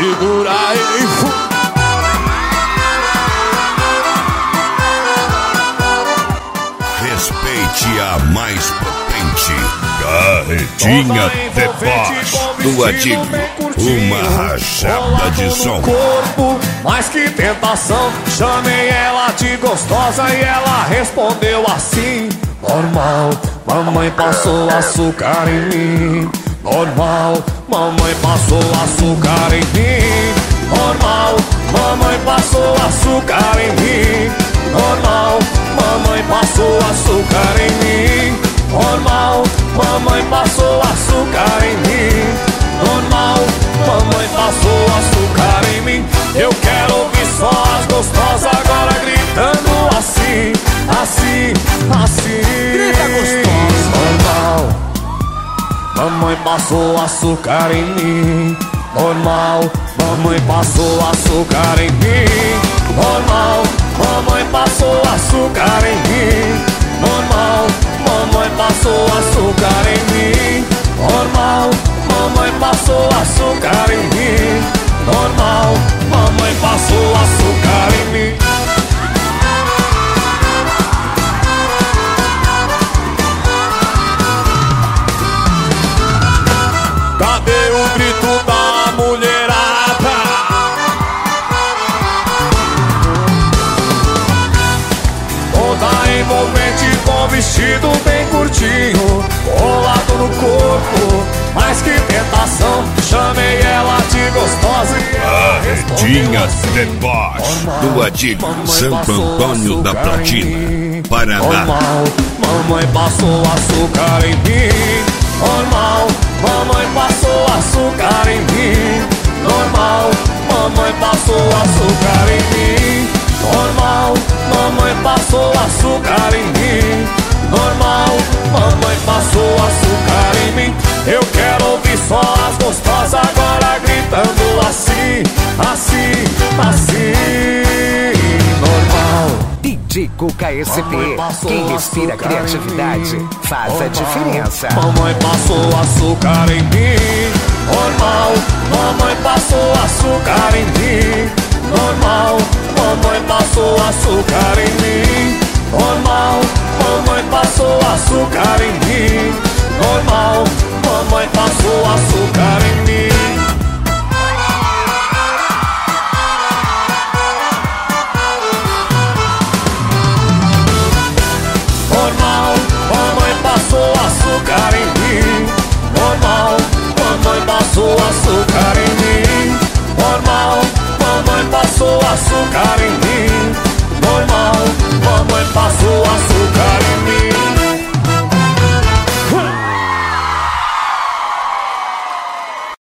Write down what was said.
segura aí. Respeite a mais potente Carretinha Deboche do Adílio. Uma rajada de som. Corpo, mas que tentação. Chamei ela de gostosa e ela respondeu assim: normal, mamãe passou açúcar em mim. Normal, mamãe passou açúcar em mim. Normal, mamãe passou açúcar em mim. Normal, mamãe passou açúcar em mim. Normal, mamãe passou açúcar em mim. Normal, mamãe passou açúcar em mim. Eu quero ouvir só as gostosas agora gritando assim, assim, assim. Grita gostosa. Normal, mamãe passou açúcar em mim. Normal, mamãe passou açúcar em mim. Normal, mamãe passou açúcar em mim. Normal, mamãe passou açúcar em mim. Normal, mamãe passou açúcar em mim. Normal, mamãe passou açúcar em mim. Cadê o grito da mulherada? Toda envolvente com vestido bem curtinho, colado no corpo, mas que tentação. Chamei ela de gostosa e ela Carretinha Deboche do Adílio, Santo Antônio da Platina, Paraná. Normal, mamãe passou açúcar em mim. Normal, mamãe passou açúcar em mim. Normal, mamãe passou açúcar em mim. Normal, mamãe passou açúcar em mim. Normal, mamãe passou açúcar em mim. Eu quero ouvir só as gostosas agora gritando assim, assim, assim. Normal. DJ Cuca SP, quem respira criatividade faz a diferença. Mamãe passou açúcar em mim. Normal, mamãe passou açúcar em mim. Normal, mamãe passou açúcar em mim. Normal, mamãe passou açúcar em mim. Normal, mamãe passou açúcar em mim. Normal, mamãe passou açúcar em mim. Normal, mamãe passou açúcar em mim. Normal, mamãe passou açúcar em mim. Normal, mamãe passou açúcar.